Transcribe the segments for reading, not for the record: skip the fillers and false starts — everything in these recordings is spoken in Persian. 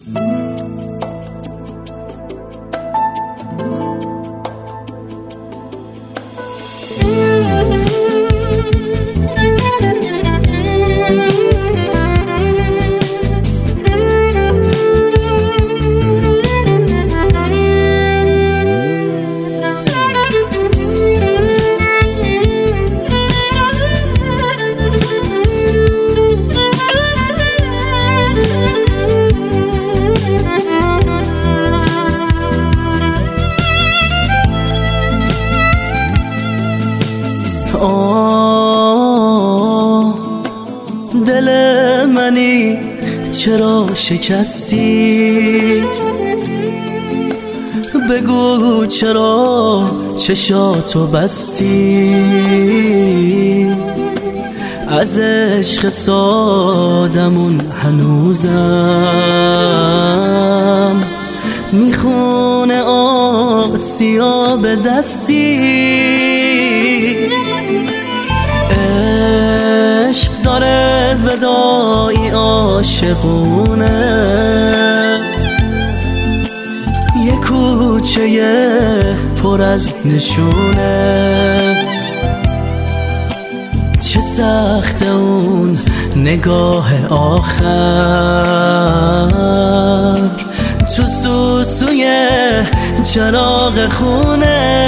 دل منی چرا شکستی؟ بگو چرا چشاتو بستی؟ از عشق سادمون هنوزم میخونه آسیاب دستی. عشق داره ودایی عاشقونه، یه کوچه پر از نشونه. چه سخت اون نگاه آخر تو سوسوی چراغ خونه.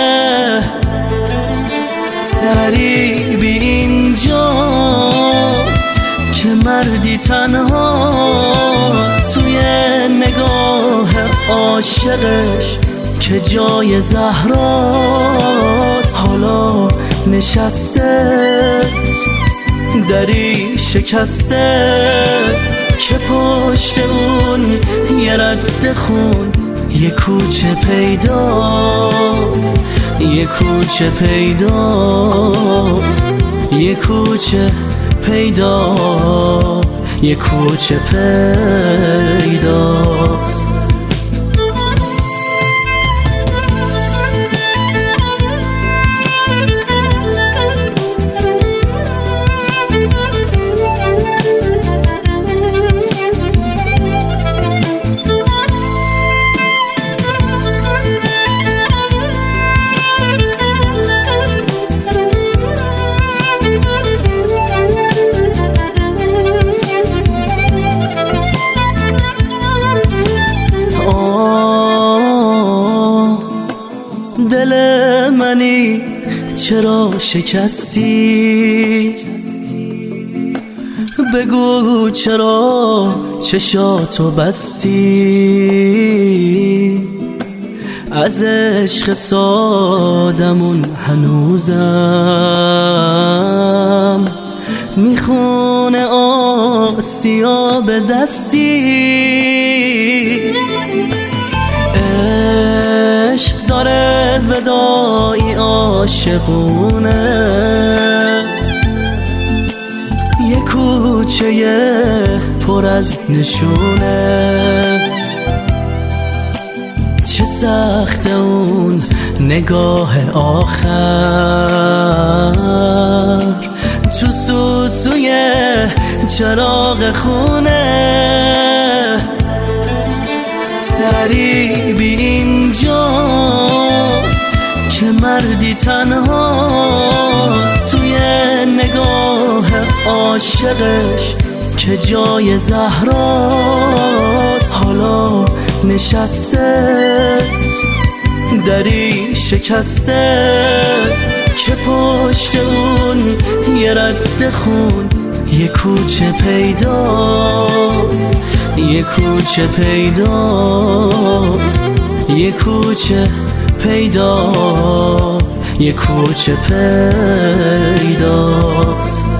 غریبی اینجاست که مردی تنهاست توی نگاه عاشقش که جای زهراست. حالا نشسته دری شکسته که پشت اون یه رد خون یه کوچه پیداست، یه کوچه پیداست، یه کوچه پیدا، یه کوچه پیداست. دل منی چرا شکستی؟ بگو چرا چشاتو بستی؟ از عشق سادمون هنوزم میخونه آسیاب دستی. عشق داره ودایی عاشقونه، یه کوچه پر از نشونه. چه سخت اون نگاه آخر تو سوسوی چراغ خونه. غریبی اینجاست که مردی تنهاست توی نگاه عاشقش که جای زهراست. حالا نشسته دری شکسته که پشت اون یه رد خون یه کوچه پیداست، یه کوچه پیداست، یه کوچه پیدا، یه کوچه پیداست.